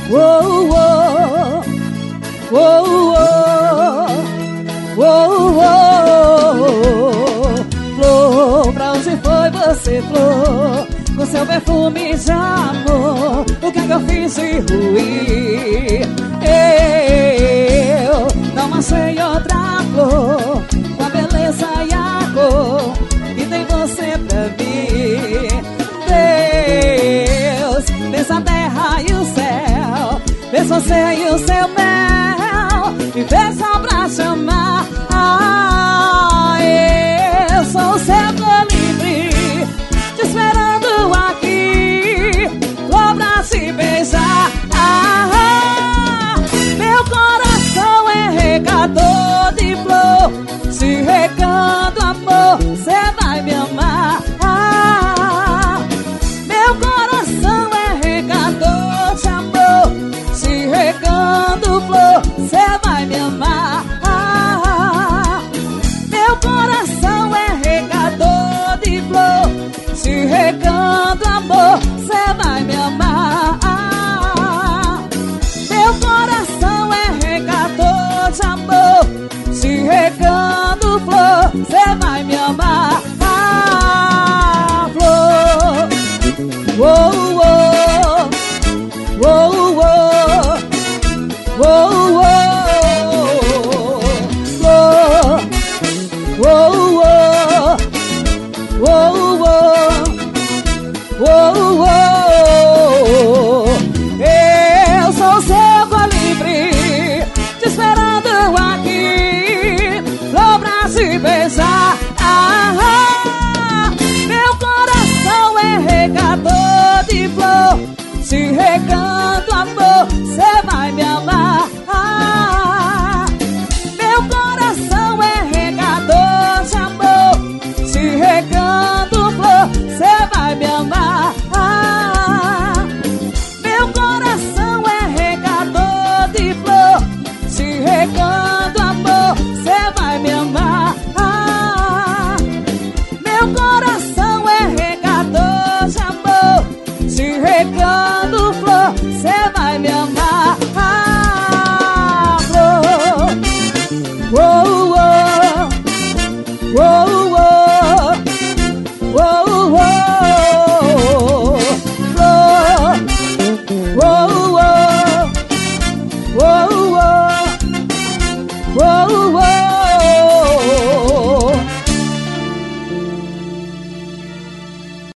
Oh, oh, oh, oh, oh, oh. Flor, pra onde foi você, flor? Com seu perfume de amor, o que é que eu fiz de ruim? Eu não achei outra flor com a beleza e a cor que tem você pra mim. Deus fez a terra e o céu, fez você e o seu mel, me fez só pra te amar. Eu sou o seu colibri, te esperando aqui, flor pra te beijar. Meu coração é regador de flor, se regando amor, cê vai me amar. Meu coração é regador de amor, se regando flor, cê vai me amar. Meu coração é regador de flor, se regando amor, cê vai me amar. Meu coração é regador de amor, se regando flor, cê vai me amar. Flor, oh, oh, oh, oh, oh, oh. Flor, oh, oh, oh, oh, oh, oh. Eu sou o seu colibri, te esperando aqui, flor pra te beijar. Meu coração é regador de flor, se regando amor, cê vai me amar.